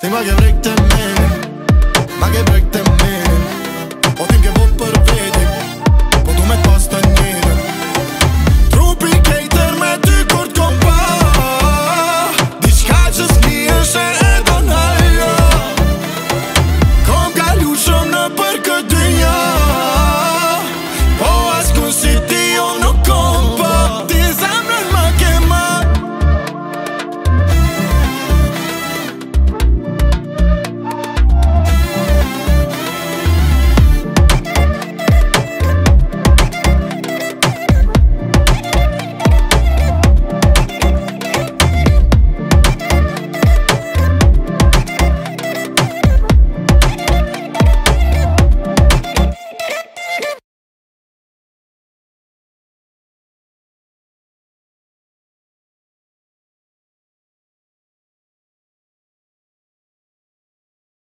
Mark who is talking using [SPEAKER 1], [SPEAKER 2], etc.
[SPEAKER 1] Denk maar, ik heb breekt hem mee. Maar ik heb breekt